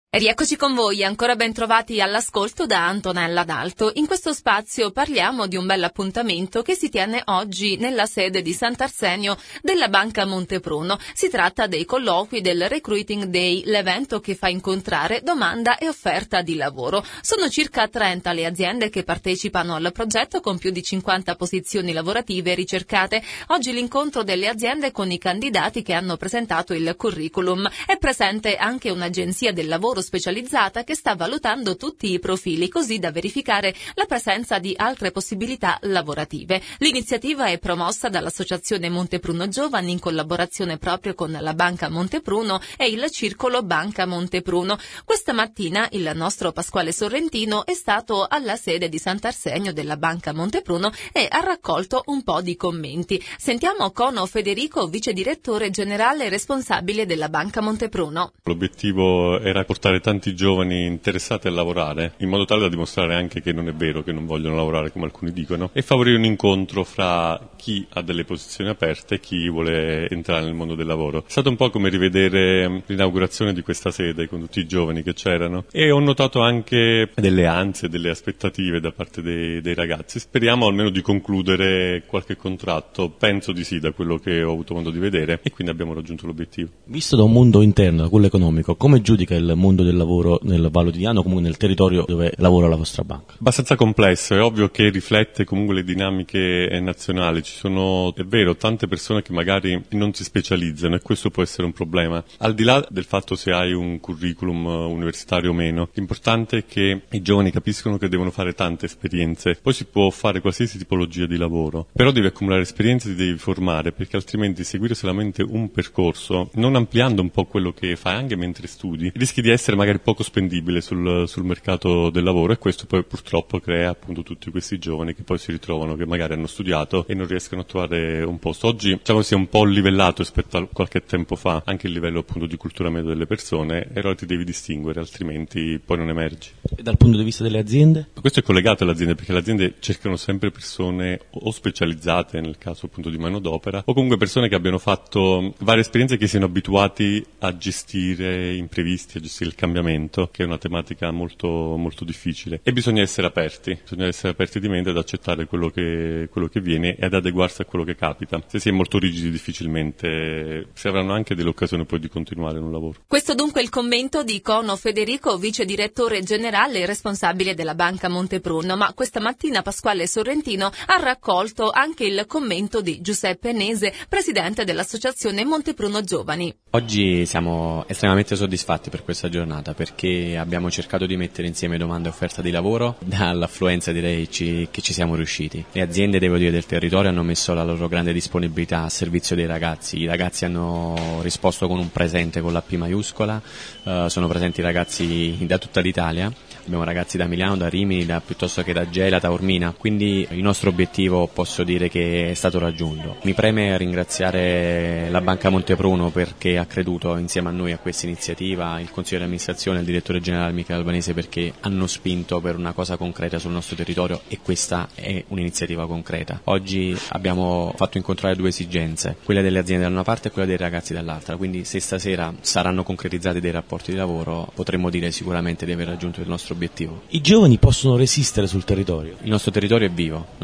E rieccoci con voi, ancora ben trovati all'ascolto da Antonella D'Alto. In questo spazio parliamo di un bel appuntamento che si tiene oggi nella sede di Sant'Arsenio della Banca Montepruno. Si tratta dei colloqui del Recruiting Day, l'evento che fa incontrare domanda e offerta di lavoro. Sono circa 30 le aziende che partecipano al progetto con più di 50 posizioni lavorative ricercate. Oggi l'incontro delle aziende con i candidati che hanno presentato il curriculum. È presente anche un'agenzia del lavoro specializzata che sta valutando tutti i profili così da verificare la presenza di altre possibilità lavorative. L'iniziativa è promossa dall'Associazione Montepruno Giovani in collaborazione proprio con la Banca Montepruno e il Circolo Banca Montepruno. Questa mattina il nostro Pasquale Sorrentino è stato alla sede di Sant'Arsenio della Banca Montepruno e ha raccolto un po' di commenti. Sentiamo Cono Federico, vice direttore generale e responsabile della Banca Montepruno. L'obiettivo era portare tanti giovani interessati a lavorare, in modo tale da dimostrare anche che non è vero che non vogliono lavorare come alcuni dicono, e favorire un incontro fra chi ha delle posizioni aperte e chi vuole entrare nel mondo del lavoro. È stato un po' come rivedere l'inaugurazione di questa sede con tutti i giovani che c'erano, e ho notato anche delle ansie, delle aspettative da parte dei ragazzi. Speriamo almeno di concludere qualche contratto, penso di sì da quello che ho avuto modo di vedere, e quindi abbiamo raggiunto l'obiettivo. Visto da un mondo interno, da quello economico, come giudica il mondo del lavoro nel Vallo di Diano, comunque nel territorio dove lavora la vostra banca? Abbastanza complesso, è ovvio che riflette comunque le dinamiche nazionali. Ci sono, è vero, tante persone che magari non si specializzano e questo può essere un problema. Al di là del fatto se hai un curriculum universitario o meno, l'importante è che i giovani capiscono che devono fare tante esperienze. Poi si può fare qualsiasi tipologia di lavoro, però devi accumulare esperienze, ti devi formare, perché altrimenti seguire solamente un percorso, non ampliando un po' quello che fai anche mentre studi, rischi di essere magari poco spendibile sul mercato del lavoro, e questo poi purtroppo crea appunto tutti questi giovani che poi si ritrovano che magari hanno studiato e non riescono a trovare un posto. Oggi diciamo sia un po' livellato rispetto a qualche tempo fa anche il livello appunto di cultura media delle persone, e allora ti devi distinguere, altrimenti poi non emergi. E dal punto di vista delle aziende? Questo è collegato alle aziende, perché le aziende cercano sempre persone o specializzate nel caso appunto di manodopera, o comunque persone che abbiano fatto varie esperienze, che siano abituati a gestire imprevisti, a gestire il cambiamento, che è una tematica molto, molto difficile, e bisogna essere aperti di mente ad accettare quello che viene e ad adeguarsi a quello che capita. Se si è molto rigidi difficilmente si avranno anche delle occasioni poi di continuare in un lavoro. Questo dunque è il commento di Cono Federico, vice direttore generale e responsabile della Banca Montepruno, ma questa mattina Pasquale Sorrentino ha raccolto anche il commento di Giuseppe Nese, presidente dell'Associazione Montepruno Giovani. Oggi siamo estremamente soddisfatti per questa giornata, perché abbiamo cercato di mettere insieme domanda e offerta di lavoro. Dall'affluenza direi che ci siamo riusciti. Le aziende, devo dire, del territorio hanno messo la loro grande disponibilità a servizio dei ragazzi. I ragazzi hanno risposto con un presente con la P maiuscola, sono presenti ragazzi da tutta l'Italia. Abbiamo ragazzi da Milano, da Rimini, piuttosto che da Gela, Taormina, quindi il nostro obiettivo posso dire che è stato raggiunto. Mi preme ringraziare la Banca Montepruno perché ha creduto insieme a noi a questa iniziativa, il Consiglio di amministrazione, il direttore generale Michele Albanese, perché hanno spinto per una cosa concreta sul nostro territorio, e questa è un'iniziativa concreta. Oggi abbiamo fatto incontrare due esigenze, quella delle aziende da una parte e quella dei ragazzi dall'altra, quindi se stasera saranno concretizzati dei rapporti di lavoro potremmo dire sicuramente di aver raggiunto il nostro obiettivo. I giovani possono resistere sul territorio? Il nostro territorio è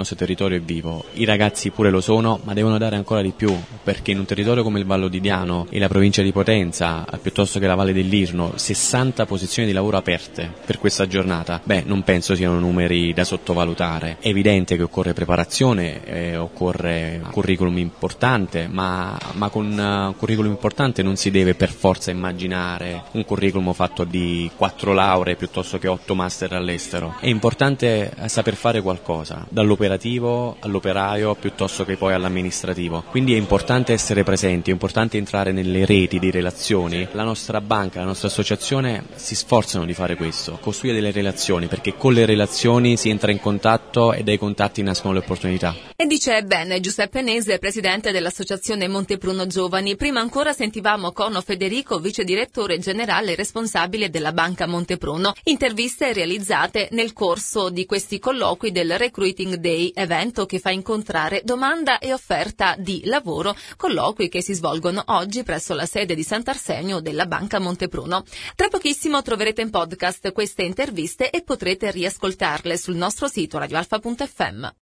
vivo, i ragazzi pure lo sono, ma devono dare ancora di più, perché in un territorio come il Vallo di Diano e la provincia di Potenza, piuttosto che la Valle dell'Irno, 60 posizioni di lavoro aperte per questa giornata, non penso siano numeri da sottovalutare. È evidente che occorre preparazione, occorre un curriculum importante, ma con un curriculum importante non si deve per forza immaginare un curriculum fatto di 4 lauree piuttosto che 8 master all'estero. È importante saper fare qualcosa, dall'operativo all'operaio piuttosto che poi all'amministrativo. Quindi è importante essere presenti, è importante entrare nelle reti di relazioni. La nostra banca, la nostra associazione si sforzano di fare questo, costruire delle relazioni, perché con le relazioni si entra in contatto e dai contatti nascono le opportunità. E dice bene Giuseppe Nese, presidente dell'Associazione Montepruno Giovani. Prima ancora sentivamo Cono Federico, vice direttore generale e responsabile della Banca Montepruno. Interviste realizzate nel corso di questi colloqui del Recruiting Day, evento che fa incontrare domanda e offerta di lavoro, colloqui che si svolgono oggi presso la sede di Sant'Arsenio della Banca Montepruno. Tra pochissimo troverete in podcast queste interviste e potrete riascoltarle sul nostro sito radioalfa.fm.